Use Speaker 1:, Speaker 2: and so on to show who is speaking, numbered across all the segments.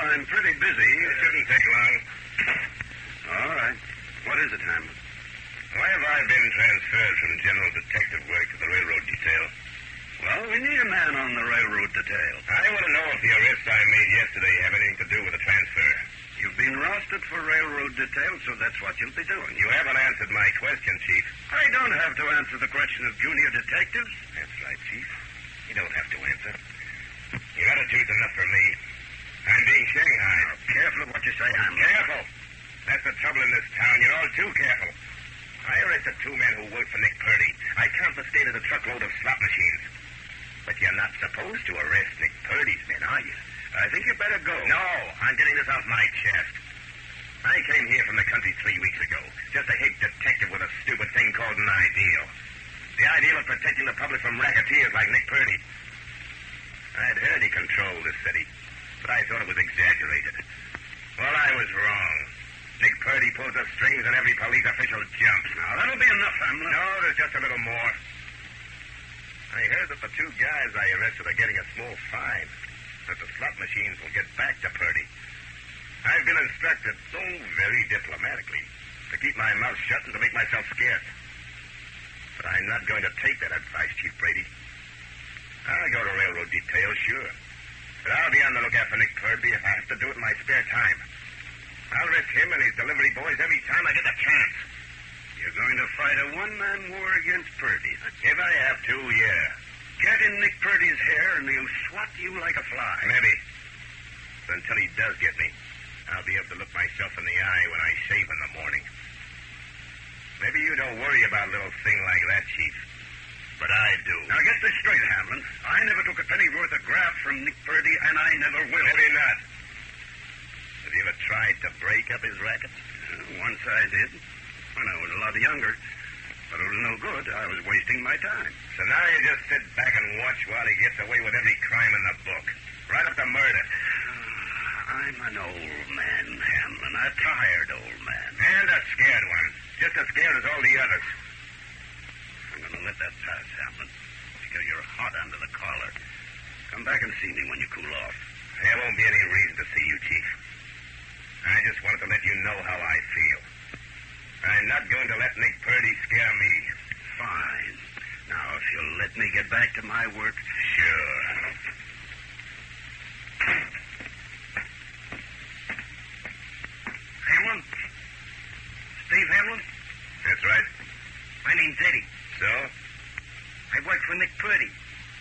Speaker 1: I'm pretty busy.
Speaker 2: It shouldn't take long.
Speaker 1: All right. What is it, Hamlin?
Speaker 2: Why have I been transferred from general detective work to the railroad detail?
Speaker 1: Well, we need a man on the railroad detail.
Speaker 2: I want to know if the arrests I made yesterday have anything to do with the transfer.
Speaker 1: You've been rostered for railroad detail, so that's what you'll be doing.
Speaker 2: You haven't answered my question, Chief.
Speaker 1: I don't have to answer the question of junior detectives.
Speaker 2: That's right, Chief. You don't have to answer. Your attitude's enough for me. I'm being shanghaied.
Speaker 1: Now, careful of what you say, Hamlin.
Speaker 2: Careful. That's the trouble in this town. You're all too careful. I arrested 2 men who worked for Nick Purdy. I confiscated a truckload of slot machines. But you're not supposed to arrest Nick Purdy's men, are you?
Speaker 1: I think you better go.
Speaker 2: No, I'm getting this off my chest. I came here from the country 3 weeks ago. Just a hick detective with a stupid thing called an ideal. The ideal of protecting the public from racketeers like Nick Purdy. I'd heard he controlled the city, but I thought it was exaggerated. Well, I was wrong. Nick Purdy pulls the strings and every police official jumps.
Speaker 1: Now, that'll be enough, Hamlin.
Speaker 2: No, there's just a little more. I heard that the 2 guys I arrested are getting a small fine. That the slot machines will get back to Purdy. I've been instructed, very diplomatically, to keep my mouth shut and to make myself scarce. But I'm not going to take that advice, Chief Brady. I'll go to railroad detail, sure. But I'll be on the lookout for Nick Purdy if I have to do it in my spare time. I'll risk him and his delivery boys every time I get the chance.
Speaker 1: You're going to fight a one-man war against Purdy.
Speaker 2: If I have to, yeah.
Speaker 1: Get in Nick Purdy's hair and he'll swat you like a fly.
Speaker 2: Maybe. But until he does get me, I'll be able to look myself in the eye when I shave in the morning. Maybe you don't worry about a little thing like that, Chief. But I do.
Speaker 1: Now, get this straight, Hamlin. I never took a penny worth of graft from Nick Purdy, and I never will.
Speaker 2: Maybe not. Have you ever tried to break up his racket?
Speaker 1: Once I did. When I was a lot younger. But it was no good. I was wasting my time.
Speaker 2: So now you just sit back and watch while he gets away with every crime in the book. Right up to murder.
Speaker 1: I'm an old man, Hamlin. A tired old man.
Speaker 2: And a scared one. Just as scared as all the others.
Speaker 1: I'm going to let that pass, Hamlin. Because you're hot under the collar. Come back and see me when you cool off.
Speaker 2: There won't be any reason to see you, Chief. I just wanted to let you know how I feel. I'm not going to let Nick Purdy scare me.
Speaker 1: Fine. Now, if you'll let me get back to my work...
Speaker 2: Sure.
Speaker 1: Hamlin? Steve Hamlin?
Speaker 2: That's right.
Speaker 1: My name's Eddie.
Speaker 2: So?
Speaker 1: I work for Nick Purdy.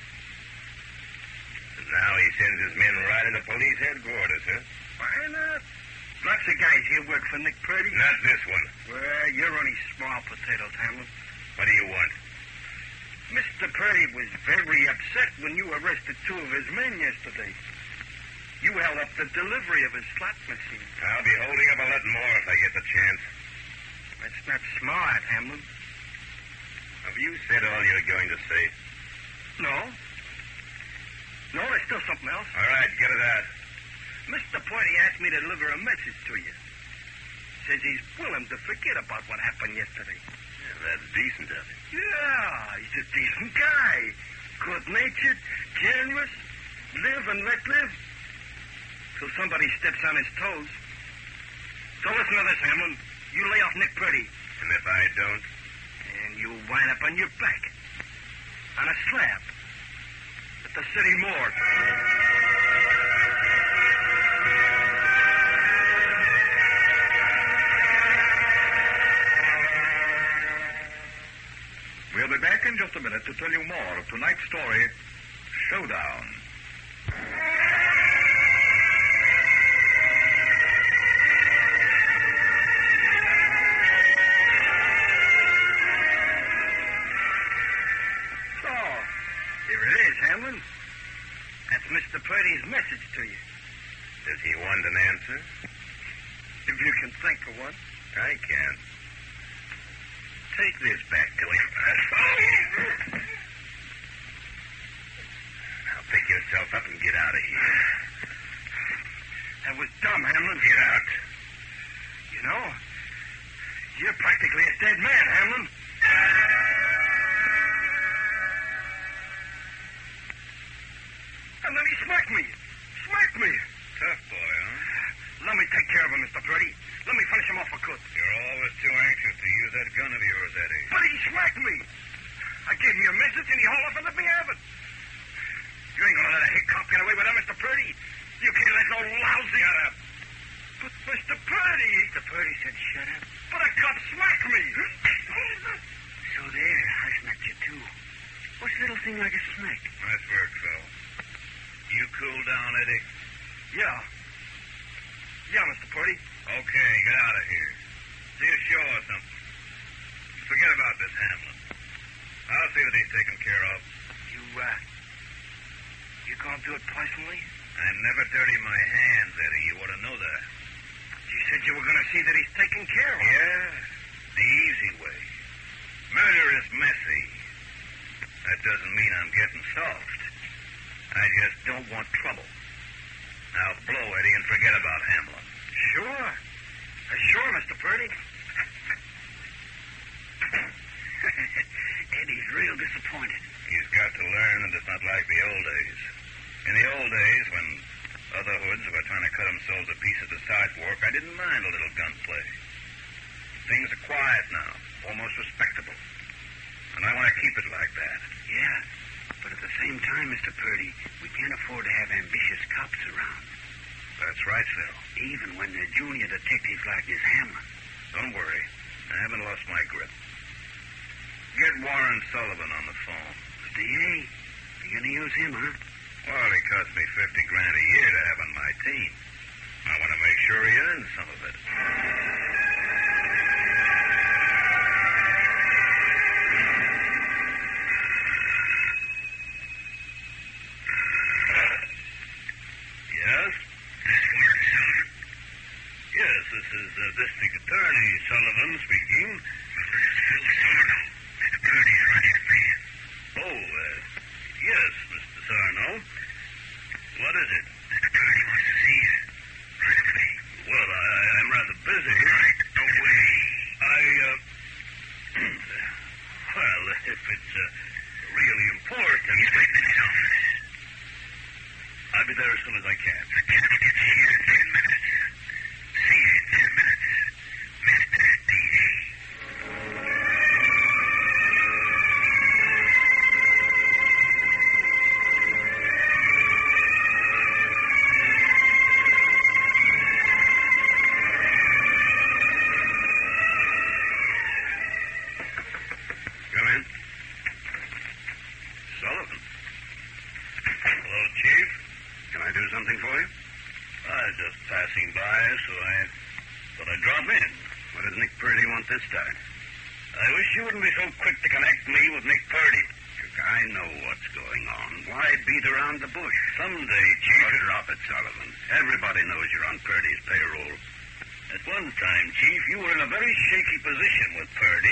Speaker 2: And now he sends his men right into police headquarters, huh?
Speaker 1: Why not? Lots of guys here work for Nick Purdy.
Speaker 2: Not this one.
Speaker 1: Well, you're only small potatoes, Hamlin.
Speaker 2: What do you want?
Speaker 1: Mr. Purdy was very upset when you arrested 2 of his men yesterday. You held up the delivery of his slot machine.
Speaker 2: I'll be holding up a lot more if I get the chance.
Speaker 1: That's not smart, Hamlin.
Speaker 2: Have you said all you're going to say?
Speaker 1: No. No, there's still something else.
Speaker 2: All right, get it out.
Speaker 1: Mr. Purdy asked me to deliver a message to you. Says he's willing to forget about what happened yesterday.
Speaker 2: Yeah, that's decent of him.
Speaker 1: Yeah, he's a decent guy. Good-natured, generous, live and let live. Till somebody steps on his toes. So listen to this, Hamlin. You lay off Nick Purdy.
Speaker 2: And if I don't?
Speaker 1: And you wind up on your back. On a slab. At the city morgue.
Speaker 3: We'll be back in just a minute to tell you more of tonight's story, Showdown.
Speaker 1: So, here it is, Hamlin. That's Mr. Purdy's message to you.
Speaker 2: Does he want an answer?
Speaker 1: If you can think of one.
Speaker 2: I can. Take this back to him. Now pick yourself up and get out of here.
Speaker 1: That was dumb, Hamlin.
Speaker 2: Get out.
Speaker 1: You know, you're practically a dead man, Hamlin. And then he smacked me. Smacked me.
Speaker 2: Tough boy, huh?
Speaker 1: him, Mr. Purdy. Let me finish him off for good.
Speaker 2: You're always too anxious to use that gun of yours, Eddie.
Speaker 1: But he smacked me. I gave him your message, and he hauled off and let me have it. You ain't gonna let a hick cop get away with that, Mr. Purdy. You can't let no lousy... Shut up. But, Mr. Purdy...
Speaker 4: Mr. Purdy said shut up.
Speaker 1: But a cop smacked me.
Speaker 4: So there, I smacked you, too. What's a little thing like a smack?
Speaker 2: Nice work, Phil. You cool down, Eddie?
Speaker 1: Yeah. Yeah, Mr. Purdy.
Speaker 2: Okay, get out of here. See a show or something. Forget about this Hamlin. I'll see that he's taken care of.
Speaker 4: You gonna do it personally?
Speaker 2: I never dirty my hands, Eddie. You ought to know that.
Speaker 1: You said you were going to see that he's taken care of.
Speaker 2: Yeah, the easy way. Murder is messy. That doesn't mean I'm getting soft. I just don't want trouble. Now blow, Eddie, and forget about Hamlin.
Speaker 1: Sure. Sure, Mr. Purdy.
Speaker 4: Eddie's real disappointed.
Speaker 2: He's got to learn that it's not like the old days. In the old days, when other hoods were trying to cut themselves to pieces of sidewalk, I didn't mind a little gunplay. Things are quiet now, almost respectable. And I want to keep it like that.
Speaker 4: Yeah, but at the same time, Mr. Purdy, we can't afford to have ambitious cops around.
Speaker 2: That's right, Phil.
Speaker 4: Even when they're junior detectives like this Hamlin.
Speaker 2: Don't worry. I haven't lost my grip. Get Warren Sullivan on the phone.
Speaker 4: The DA? You gonna use him, huh?
Speaker 2: Well, he costs me $50,000 a year to have on my team. I want to make sure he earns some of it. Yes?
Speaker 4: Warren Sullivan?
Speaker 2: Yes, this is District Attorney Sullivan speaking.
Speaker 4: This is Phil Sarno. Mr. Purdy's running a man.
Speaker 2: Oh, yes, Mr. Sarno. What is it?
Speaker 4: Mr. Purdy wants to see you. Right away.
Speaker 2: Well, I'm rather busy.
Speaker 4: Right away.
Speaker 2: Well, if it's really important...
Speaker 4: He's waiting in his office.
Speaker 2: I'll be there as soon as I can.
Speaker 4: The gentleman gets here in 10 minutes. See you in 10 minutes. Mr. D.A.
Speaker 2: Come in. Sullivan. Hello, Chief. Can I do something for you? Just passing by, so I thought I'd drop in. What does Nick Purdy want this time? I wish you wouldn't be so quick to connect me with Nick Purdy. I know what's going on. Why beat around the bush? Someday, Chief... drop it, Sullivan. Everybody knows you're on Purdy's payroll. At one time, Chief, you were in a very shaky position with Purdy.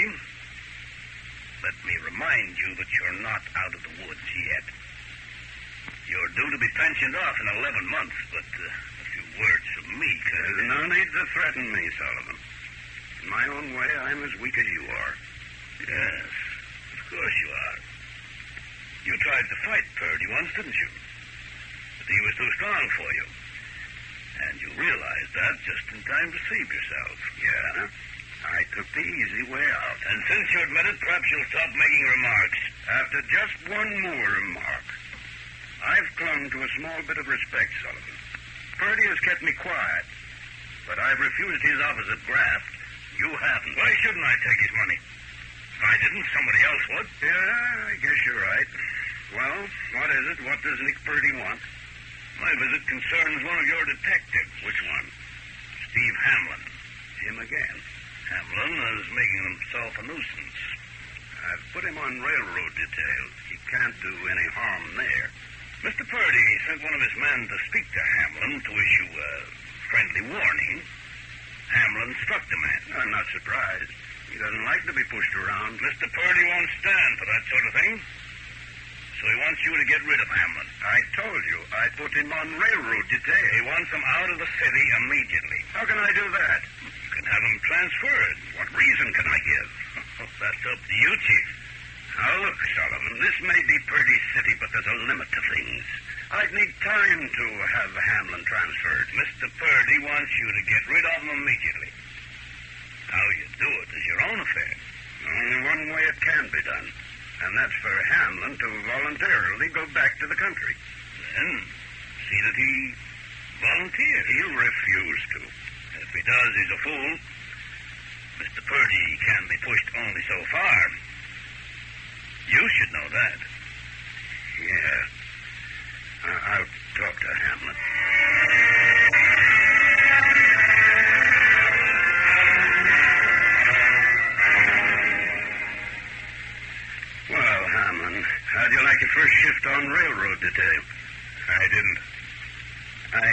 Speaker 2: Let me remind you that you're not out of the woods yet. You're due to be pensioned off in 11 months, but a few words from me could... There's no need to threaten me, Sullivan. In my own way, I'm as weak as you are. Yes, of course you are. You tried to fight Purdy once, didn't you? But he was too strong for you. And you realized that just in time to save yourself. Yeah, I took the easy way out. And since you admit it, perhaps you'll stop making remarks. After just one more remark. I've clung to a small bit of respect, Sullivan. Purdy has kept me quiet, but I've refused his office at graft. You haven't. Why shouldn't I take his money? If I didn't, somebody else would. Yeah, I guess you're right. Well, what is it? What does Nick Purdy want? My visit concerns one of your detectives. Which one? Steve Hamlin. Him again. Hamlin is making himself a nuisance. I've put him on railroad detail. He can't do any harm there. Mr. Purdy sent one of his men to speak to Hamlin to issue a friendly warning. Hamlin struck the man. I'm not surprised. He doesn't like to be pushed around. Mr. Purdy won't stand for that sort of thing. So he wants you to get rid of Hamlin. I told you, I put him on railroad detail. He wants him out of the city immediately. How can I do that? You can have him transferred. What reason can I give? That's up to you, Chief. Now, look, Sullivan, this may be Purdy's city, but there's a limit to things. I'd need time to have Hamlin transferred. Mr. Purdy wants
Speaker 4: wants you to get rid of him immediately. How you do it is your own affair.
Speaker 1: Only one way it can be done, and that's for Hamlin to voluntarily go back to the country.
Speaker 4: Then, see that he volunteers.
Speaker 1: He'll refuse to.
Speaker 4: If he does, he's a fool. Mr. Purdy can be pushed only so far. You should know that.
Speaker 1: Yeah. I'll talk to Hamlin. Well, Hamlin, how'd you like your first shift on railroad detail?
Speaker 2: I didn't.
Speaker 1: I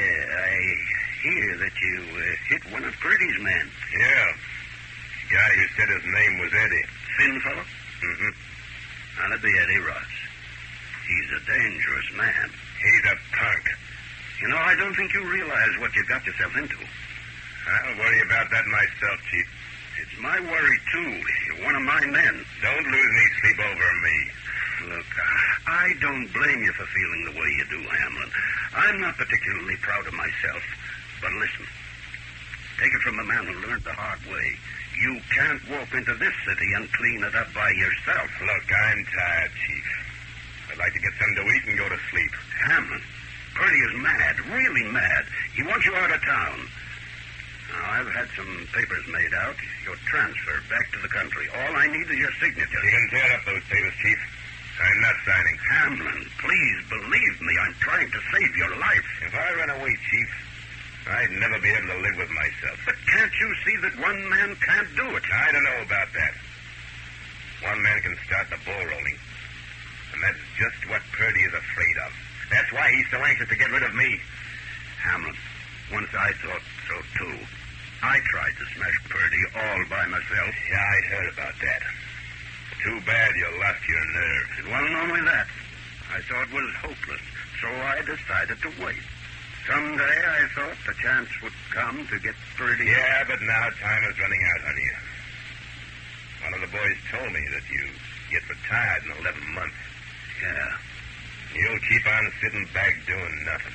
Speaker 1: hear that you hit one of Purdy's men.
Speaker 2: Yeah. Guy who said his name was Eddie.
Speaker 1: Thin fellow?
Speaker 2: Mm-hmm.
Speaker 1: That'd be Eddie Ross. He's a dangerous man.
Speaker 2: He's a punk.
Speaker 1: You know, I don't think you realize what you got yourself into.
Speaker 2: I'll worry about that myself, Chief.
Speaker 1: It's my worry, too. You're one of my men.
Speaker 2: Don't lose any sleep over me.
Speaker 1: Look, I don't blame you for feeling the way you do, Hamlin. I'm not particularly proud of myself. But listen, take it from a man who learned the hard way. You can't walk into this city and clean it up by yourself.
Speaker 2: Look, I'm tired, Chief. I'd like to get something to eat and go to sleep.
Speaker 1: Hamlin, Purdy is mad, really mad. He wants you out of town. Now, I've had some papers made out. Your transfer back to the country. All I need is your signature.
Speaker 2: You can tear up those papers, Chief. I'm not signing.
Speaker 1: Hamlin, please believe me. I'm trying to save your life.
Speaker 2: If I run away, Chief, I'd never be able to live with myself.
Speaker 1: But can't you see that one man can't do it?
Speaker 2: I don't know about that. One man can start the ball rolling. And that's just what Purdy is afraid of. That's why he's so anxious to get rid of me.
Speaker 1: Hamlin, once I thought so, too. I tried to smash Purdy all by myself.
Speaker 2: Yeah, I heard about that. Too bad you lost your nerve.
Speaker 1: It wasn't only that. I saw it was hopeless, so I decided to wait. Someday I thought the chance would come to get Purdy.
Speaker 2: Yeah, but now time is running out on you. One of the boys told me that you get retired in 11 months.
Speaker 1: Yeah.
Speaker 2: You'll keep on sitting back doing nothing.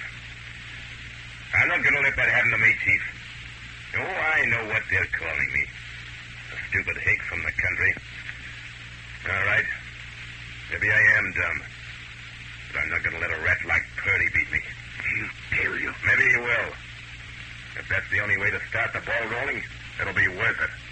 Speaker 2: I'm not going to let that happen to me, Chief. Oh, I know what they're calling me. A stupid hick from the country. All right. Maybe I am dumb. But I'm not going to let a rat like Purdy beat me.
Speaker 1: He'll kill you.
Speaker 2: Maybe he will. If that's the only way to start the ball rolling, it'll be worth it.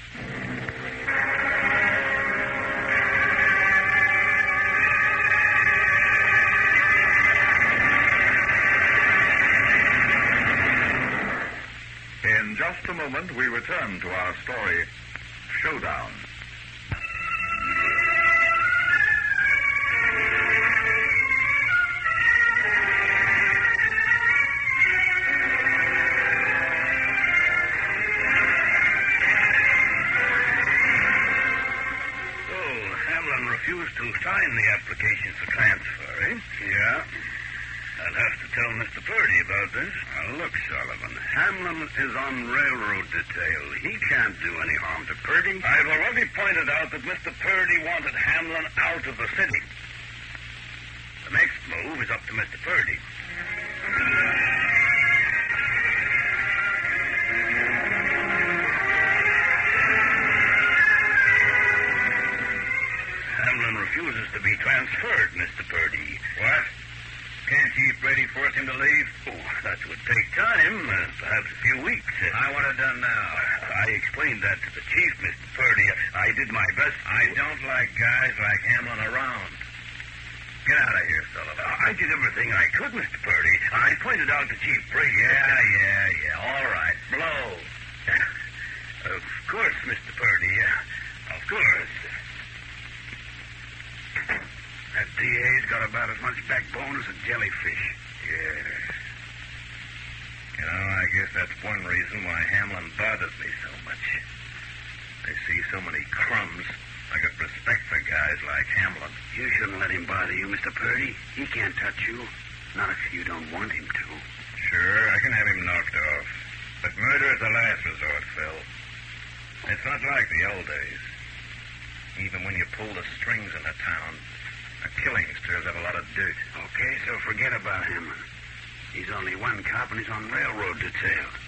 Speaker 3: In just a moment, we return to our story, Showdown.
Speaker 1: Refused to sign the application for transfer, eh? Yeah. I'll have to tell Mr. Purdy about this. Now, look, Sullivan, Hamlin is on railroad detail. He can't do any harm to Purdy. I've already pointed out that Mr. Purdy wanted Hamlin out of the city. The next move is up to Mr. Purdy. Refuses to be transferred, Mr. Purdy. What? Can't Chief Brady force him to leave? Oh, that would take time, perhaps a few weeks.
Speaker 4: I want it done now.
Speaker 1: I explained that to the chief, Mr. Purdy. I did my best.
Speaker 4: I don't like guys like Hamlin around. Get out of here, Sullivan.
Speaker 1: I did everything I could, Mr. Purdy. I pointed out to Chief Brady.
Speaker 4: Yeah. All right. Blow.
Speaker 1: Of course, Mr. Purdy. Of course. That DA's got about as much backbone as a jellyfish.
Speaker 4: Yes. You know, I guess that's one reason why Hamlin bothers me so much. I see so many crumbs. I got respect for guys like Hamlin.
Speaker 1: You shouldn't let him bother you, Mr. Purdy. He can't touch you. Not if you don't want him to.
Speaker 4: Sure, I can have him knocked off. But murder is the last resort, Phil. It's not like the old days. Even when you pull the strings in a town, a killing stirs up a lot of dirt.
Speaker 1: Okay, so forget about him. He's only one cop and he's on railroad detail.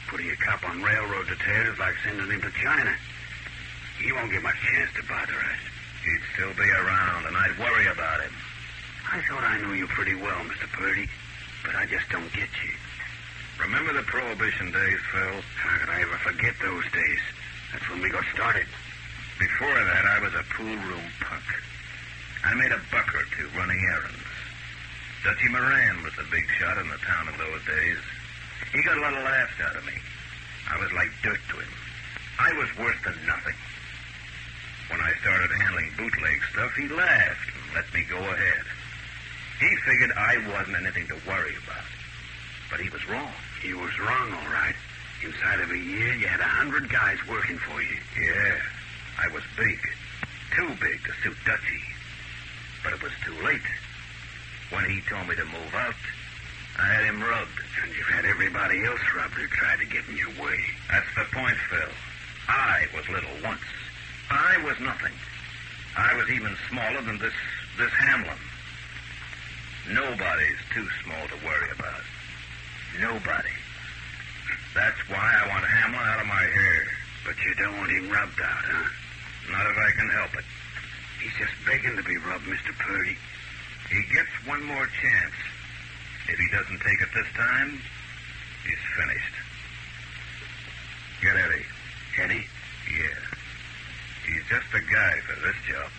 Speaker 1: Putting a cop on railroad detail is like sending him to China. He won't get much chance to bother us.
Speaker 4: He'd still be around, and I'd worry about him.
Speaker 1: I thought I knew you pretty well, Mr. Purdy, but I just don't get you.
Speaker 4: Remember the Prohibition days, Phil?
Speaker 1: How could I ever forget those days? That's when we got started.
Speaker 4: Before that, I was a pool room punk. I made a buck or two running errands. Dutchy Moran was the big shot in the town in those days. He got a lot of laughs out of me. I was like dirt to him. I was worse than nothing. When I started handling bootleg stuff, he laughed and let me go ahead. He figured I wasn't anything to worry about. But he was wrong.
Speaker 1: He was wrong, all right. Inside of a year, you had 100 guys working for you.
Speaker 4: Yeah, I was big. Too big to suit Dutchy. But it was too late. When he told me to move out, I had him rubbed.
Speaker 1: And you've had everybody else rubbed who tried to get in your way.
Speaker 4: That's the point, Phil. I was little once. I was nothing. I was even smaller than this Hamlin. Nobody's too small to worry about. Nobody. That's why I want Hamlin out of my hair.
Speaker 1: But you don't want him rubbed out, huh?
Speaker 4: Not if I can help it.
Speaker 1: He's just begging to be rubbed, Mr. Purdy.
Speaker 4: He gets one more chance. If he doesn't take it this time, he's finished. Get Eddie.
Speaker 1: Eddie?
Speaker 4: Yeah. He's just the guy for this job.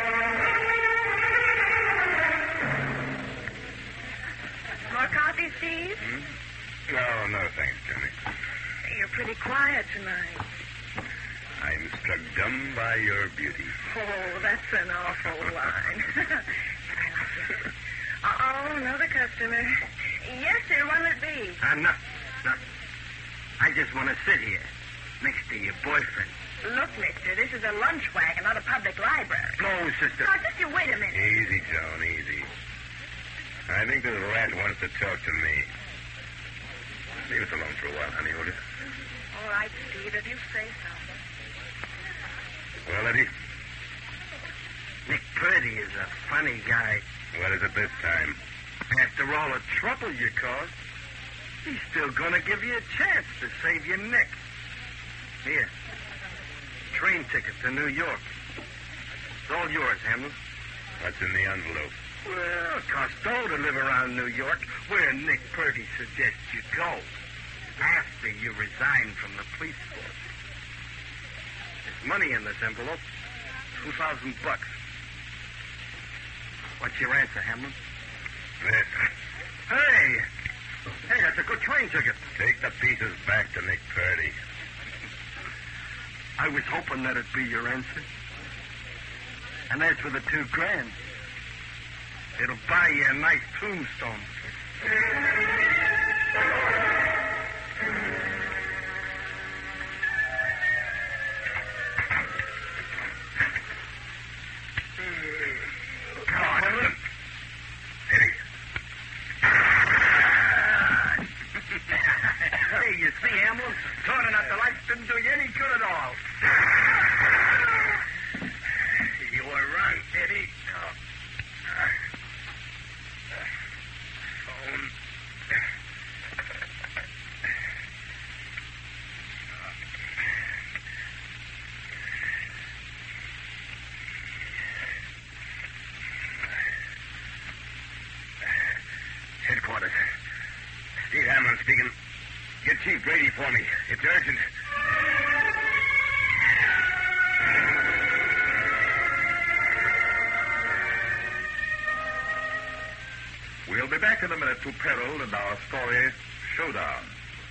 Speaker 5: More coffee, Steve?
Speaker 2: No, thanks, Jenny.
Speaker 5: You're pretty quiet tonight.
Speaker 2: I'm struck dumb by your beauty.
Speaker 5: Oh, that's an awful line. I like it. Oh, another customer. Yes, sir, what will it be?
Speaker 1: No. I just want to sit here, next to your boyfriend.
Speaker 5: Look, mister, this is a lunch wagon, not a public library.
Speaker 1: No, sister.
Speaker 5: Now, just you wait a minute.
Speaker 2: Easy, Joan, easy. I think this rat wants to talk to me. Leave us alone for a while, honey, will you?
Speaker 5: All right, Steve, if you say so.
Speaker 2: Well, Eddie,
Speaker 1: Nick Purdy is a funny guy.
Speaker 2: what is it this time?
Speaker 1: After all the trouble you caused, he's still going to give you a chance to save your neck. Here. Train ticket to New York. It's all yours, Hamlin.
Speaker 2: What's in the envelope?
Speaker 1: Well, it costs dough to live around New York, where Nick Purdy suggests you go. After you resign from the police force. There's money in this envelope. $2,000. What's your answer, Hamlin?
Speaker 2: This.
Speaker 1: Hey, that's a good train ticket.
Speaker 2: Take the pieces back to Nick Purdy.
Speaker 1: I was hoping that'd be your answer. And as for the $2,000, it'll buy you a nice tombstone. Hey, you see, Hamlin, turning out the lights didn't do you any good at all. You were right, Eddie. Phone.
Speaker 2: Headquarters. Steve Hamlin speaking. Get Chief Brady for me. It's urgent.
Speaker 3: We'll be back in a minute to Peril and our story, Showdown.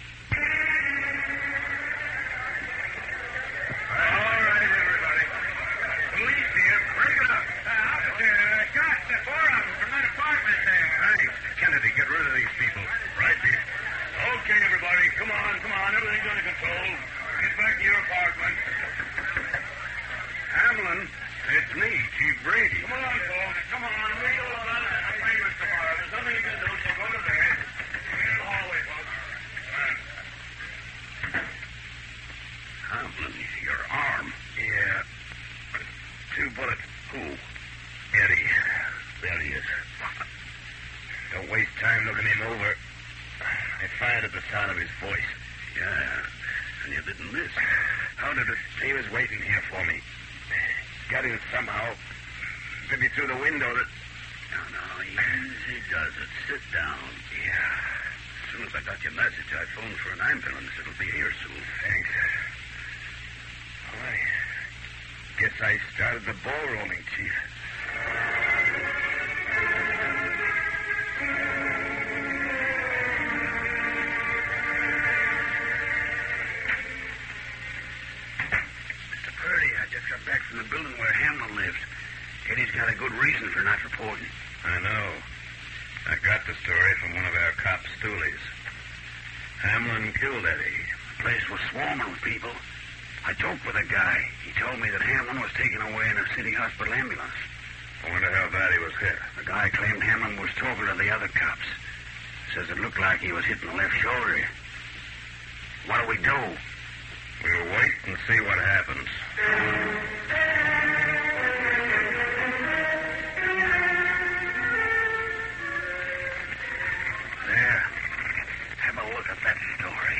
Speaker 1: All right, everybody. Police here. Break it up. Officer, shots. There are 4 of them from that apartment there.
Speaker 2: Hey, Kennedy, get rid of these people.
Speaker 1: Right, Pete. Okay, everybody. Come on. Everything's under control. Get back to your apartment.
Speaker 2: Hamlin, it's me, Chief Brady.
Speaker 1: Come on, folks. Come on. We'll go about it. I'm famous tomorrow. There's nothing you can do, so go to bed. In the hallway, folks.
Speaker 2: Hamlin, your arm. Yeah. 2 bullets. Who? Eddie. There he is. Don't waste time looking him over. I fired at the sound of his voice. Yeah.
Speaker 1: you didn't miss.
Speaker 2: How did it? He was waiting here for me. Got in somehow. Maybe through the window that...
Speaker 1: No, easy does it. Sit down.
Speaker 2: Yeah.
Speaker 1: As soon as I got your message, I phoned for an ambulance. It'll be here soon.
Speaker 2: Thanks. Well, I guess I started the ball rolling, Chief.
Speaker 1: Mr. Purdy, I just got back from the building where Hamlin lives. Eddie's got a good reason for not reporting.
Speaker 4: I know. I got the story from one of our cop stoolies. Hamlin killed Eddie.
Speaker 1: The place was swarming with people. I joked with a guy. He told me that Hamlin was taken away in a city hospital ambulance.
Speaker 4: I wonder how bad he was hit.
Speaker 1: The guy claimed Hamlin was talking to the other cops. Says it looked like he was hitting the left shoulder. What do we do?
Speaker 4: We'll wait and see what happens.
Speaker 1: There. Have a look at that story.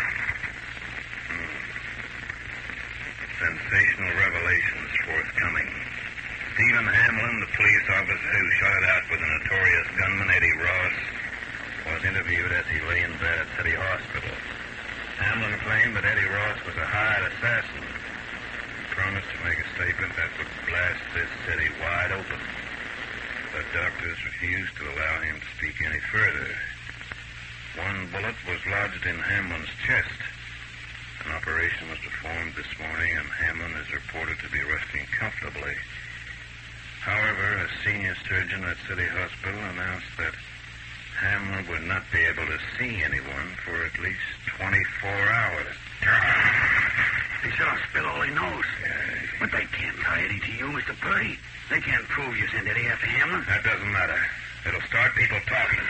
Speaker 4: Sensational revelations forthcoming. Stephen Hamlin, the police officer who shot it out with the notorious gunman Eddie Ross, was interviewed as he lay in bed at City Hospital. Hamlin claimed that Eddie Ross was a hired assassin. He promised to make a statement that would blast this city wide open. But doctors refused to allow him to speak any further. One bullet was lodged in Hamlin's chest. An operation was performed this morning, and Hamlin is reported to be resting comfortably. However, a senior surgeon at City Hospital announced that Hamlin would not be able to see anyone for at least 24 hours.
Speaker 1: He should have spit all he knows. But they can't tie Eddie to you, Mr. Purdy. They can't prove you sent Eddie after Hamlin.
Speaker 4: That doesn't matter. It'll start people talking.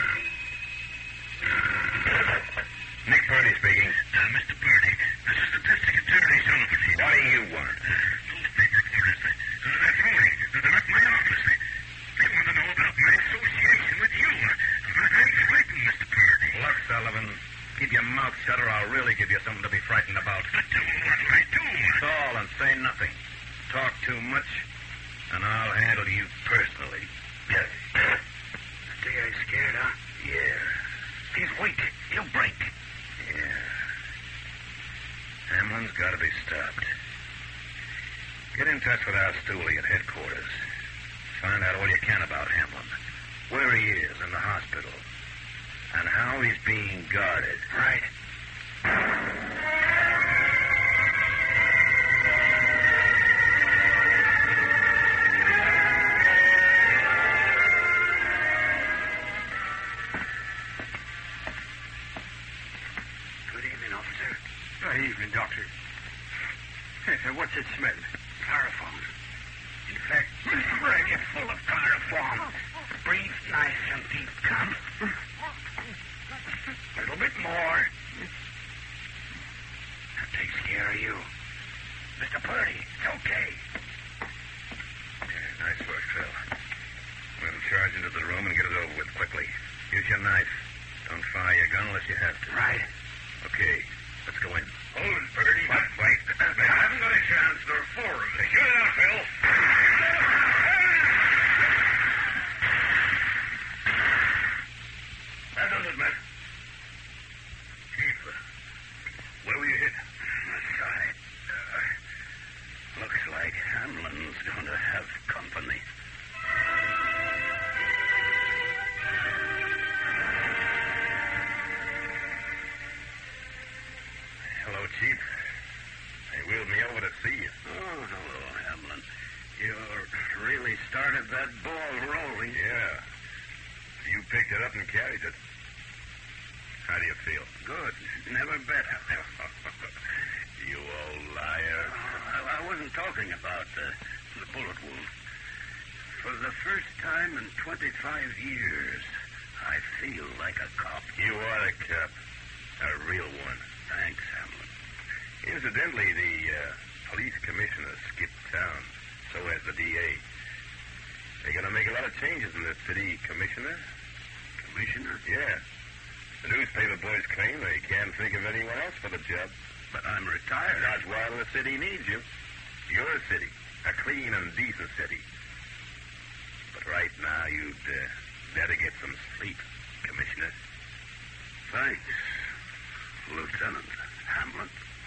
Speaker 4: Nick Purdy speaking.
Speaker 1: Mr. Purdy, this is the district attorney's office.
Speaker 4: What do you want?
Speaker 1: Newspaper reporters. They're phoning. They're at my office. They want to know about my association with you. I'm frightened, Mr. Purdy.
Speaker 4: Look, Sullivan, keep your mouth shut or I'll really give you something to be frightened about.
Speaker 1: But what do I do?
Speaker 4: Stall and say nothing. Talk too much, and I'll handle you personally.
Speaker 1: Yes. Say I'm scared, huh?
Speaker 4: Yeah.
Speaker 1: He's weak. He'll break.
Speaker 4: Yeah. Hamlin's got to be stopped. Get in touch with our stoolie at headquarters. Find out all you can about Hamlin. Where he is in the hospital. And how he's being guarded.
Speaker 1: Right. Good evening, officer.
Speaker 3: Good evening, Doctor. What's it smell?
Speaker 1: Chloroform. In fact, bag it full of chloroform. Breathe nice and deep, come. A little bit more. That takes care of you. Mr. Purdy, it's okay.
Speaker 4: Yeah, nice work, Phil. We'll charge into the room and get it over with quickly. Use your knife. Don't fire your gun unless you have to.
Speaker 1: Right.
Speaker 4: Okay, let's go in.
Speaker 1: Hold it, Purdy.
Speaker 4: What? Wait.
Speaker 1: I haven't got a chance. There are four of them.
Speaker 4: Shoot it out, Phil.
Speaker 1: That does it, Matt.
Speaker 4: Chief, where were you hit?
Speaker 1: The side. Looks like Hamlin's going to have company.
Speaker 4: Hello, Chief. They wheeled me over to see you.
Speaker 1: Oh, hello, Hamlin. You really started that ball rolling.
Speaker 4: Yeah. You picked it up and carried it. How do you feel?
Speaker 1: Good. Never better.
Speaker 4: You old liar.
Speaker 1: I wasn't talking about the bullet wound. For the first time in 25 years, I feel like a cop.
Speaker 4: You are a cop. A real one.
Speaker 1: Thanks, Hamlin.
Speaker 4: Incidentally, the police commissioner skipped town. So has the DA. They're going to make a lot of changes in the city commissioner.
Speaker 1: Commissioner?
Speaker 4: Yeah. The newspaper boys claim they can't think of anyone else for the job.
Speaker 2: But I'm retired. That's why the city needs you. Your city. A clean and decent city. But right now, you'd better get some sleep, Commissioner. Thanks, Lieutenant Hamlet.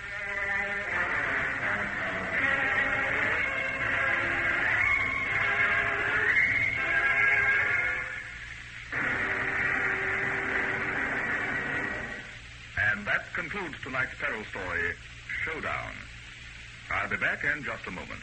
Speaker 3: And that concludes tonight's peril story, Showdown. I'll be back in just a moment.